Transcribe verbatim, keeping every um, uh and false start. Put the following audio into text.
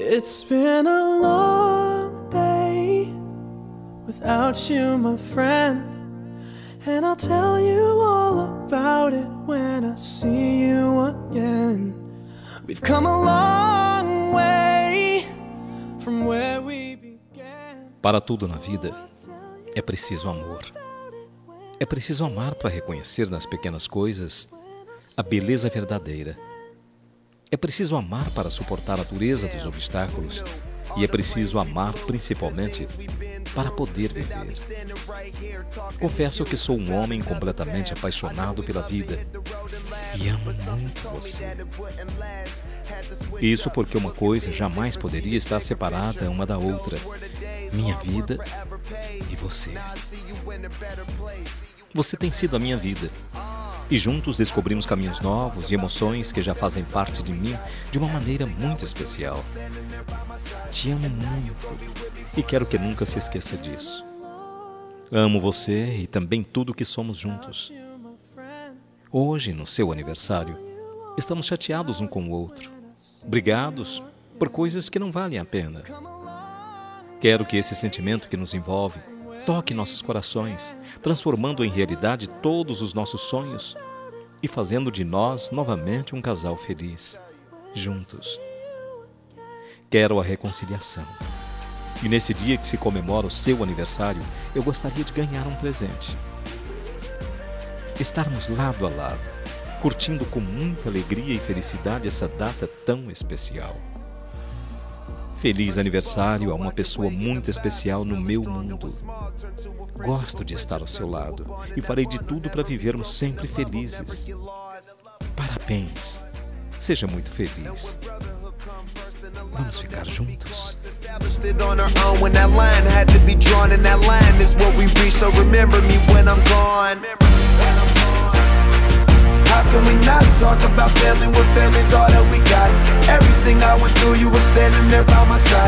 It's been a long day without you, my friend, and I'll tell you all about it when I see you again. We've come a long way from where we began. Para tudo na vida, é preciso amor. É preciso amar para reconhecer nas pequenas coisas a beleza verdadeira. É preciso amar para suportar a dureza dos obstáculos. E é preciso amar principalmente para poder viver. Confesso que sou um homem completamente apaixonado pela vida e amo muito você. Isso porque uma coisa jamais poderia estar separada uma da outra: minha vida e você. Você tem sido a minha vida. E juntos descobrimos caminhos novos e emoções que já fazem parte de mim de uma maneira muito especial. Te amo muito e quero que nunca se esqueça disso. Amo você e também tudo que somos juntos. Hoje, no seu aniversário, estamos chateados um com o outro, brigados por coisas que não valem a pena. Quero que esse sentimento que nos envolve toque nossos corações, transformando em realidade todos os nossos sonhos e fazendo de nós novamente um casal feliz, juntos. Quero a reconciliação. E nesse dia que se comemora o seu aniversário, eu gostaria de ganhar um presente. Estarmos lado a lado, curtindo com muita alegria e felicidade essa data tão especial. Feliz aniversário a uma pessoa muito especial no meu mundo. Gosto de estar ao seu lado e farei de tudo para vivermos sempre felizes. Parabéns. Seja muito feliz. Vamos ficar juntos. How can we not talk about family when family's all that we got? Everything I went through, you were standing there by my side.